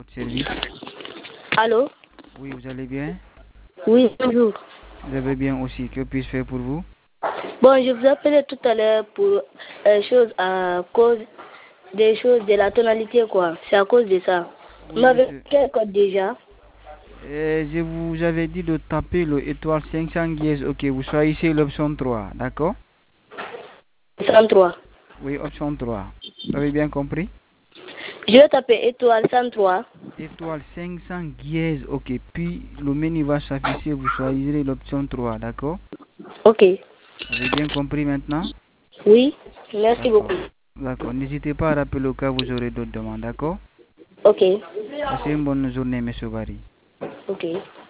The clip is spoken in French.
Votre service. Allô? Oui, vous allez bien? Oui, bonjour. Je vais bien aussi. Que puis-je faire pour vous? Bon, je vous appelais tout à l'heure pour chose à cause des choses de la tonalité, quoi. C'est à cause de ça. Vous Oui, m'avez monsieur. quel code déjà? Je vous avais dit de taper le étoile 500 dièse. Ok, vous choisissez l'option 3, d'accord? 103. Oui, option 3. Vous avez bien compris? Je vais taper étoile 103. Étoile 500 dièse. Ok, puis le menu va s'afficher. Vous choisirez l'option 3, d'accord? Ok. Vous avez bien compris maintenant? Oui, merci D'accord. beaucoup. D'accord. N'hésitez pas à rappeler au cas où vous aurez d'autres demandes, d'accord? Ok. Passez une bonne journée, monsieur Barry. Ok.